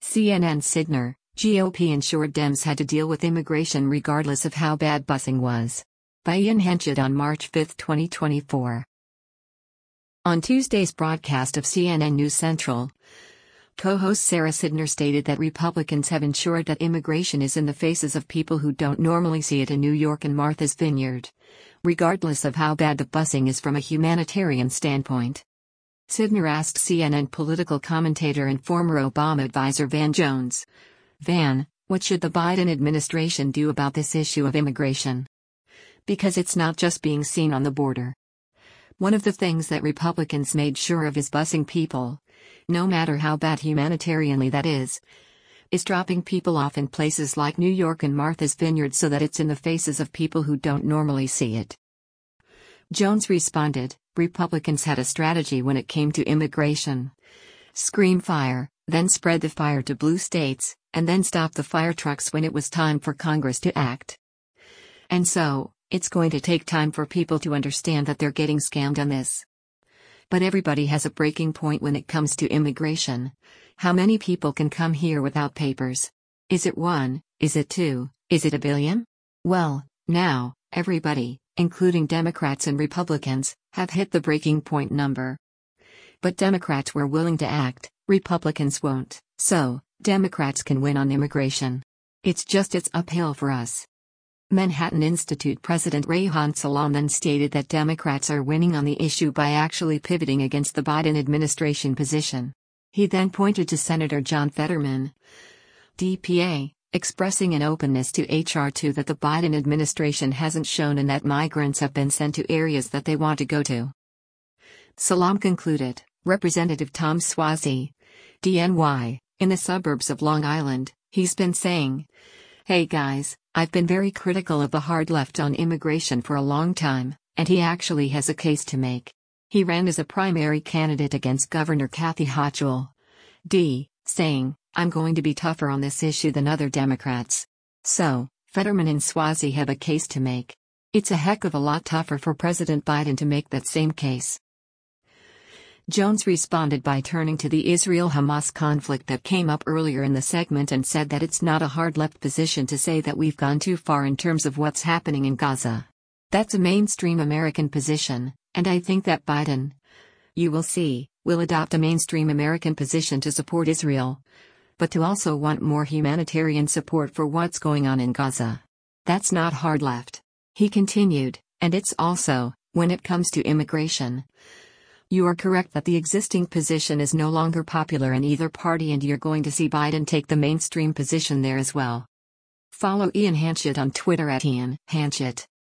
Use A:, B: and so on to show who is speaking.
A: CNN Sidner, GOP ensured Dems had to deal with immigration regardless of how bad busing was. By Ian Henchett on March 5, 2024. On Tuesday's broadcast of CNN News Central, co-host Sara Sidner stated that Republicans have ensured that immigration is in the faces of people who don't normally see it in New York and Martha's Vineyard, regardless of how bad the busing is from a humanitarian standpoint. Sidner asked CNN political commentator and former Obama advisor Van Jones, "Van, what should the Biden administration do about this issue of immigration? Because it's not just being seen on the border. One of the things that Republicans made sure of is busing people, no matter how bad humanitarianly that is dropping people off in places like New York and Martha's Vineyard so that it's in the faces of people who don't normally see it." Jones responded, "Republicans had a strategy when it came to immigration. Scream fire, then spread the fire to blue states, and then stop the fire trucks when it was time for Congress to act. And so, it's going to take time for people to understand that they're getting scammed on this. But everybody has a breaking point when it comes to immigration. How many people can come here without papers? Is it 1? Is it 2? Is it a billion? Well, now, everybody, including Democrats and Republicans, have hit the breaking point number. But Democrats were willing to act, Republicans won't, so, Democrats can win on immigration. It's uphill for us." Manhattan Institute President Reihan Salam then stated that Democrats are winning on the issue by actually pivoting against the Biden administration position. He then pointed to Senator John Fetterman, DPA, expressing an openness to H.R. 2 that the Biden administration hasn't shown and that migrants have been sent to areas that they want to go to. Salam concluded, Representative Tom Suozzi, DNY, in the suburbs of Long Island, he's been saying, "Hey guys, I've been very critical of the hard left on immigration for a long time, and he actually has a case to make." He ran as a primary candidate against Governor Kathy Hochul, D., saying, "I'm going to be tougher on this issue than other Democrats." So, Fetterman and Suozzi have a case to make. It's a heck of a lot tougher for President Biden to make that same case. Jones responded by turning to the Israel-Hamas conflict that came up earlier in the segment and said that it's not a hard left position to say that we've gone too far in terms of what's happening in Gaza. That's a mainstream American position, and I think that Biden, you will see, will adopt a mainstream American position to support Israel, but to also want more humanitarian support for what's going on in Gaza. That's not hard left. He continued, and it's also, when it comes to immigration, you are correct that the existing position is no longer popular in either party and you're going to see Biden take the mainstream position there as well. Follow Ian Henchett on Twitter @IanHenchett.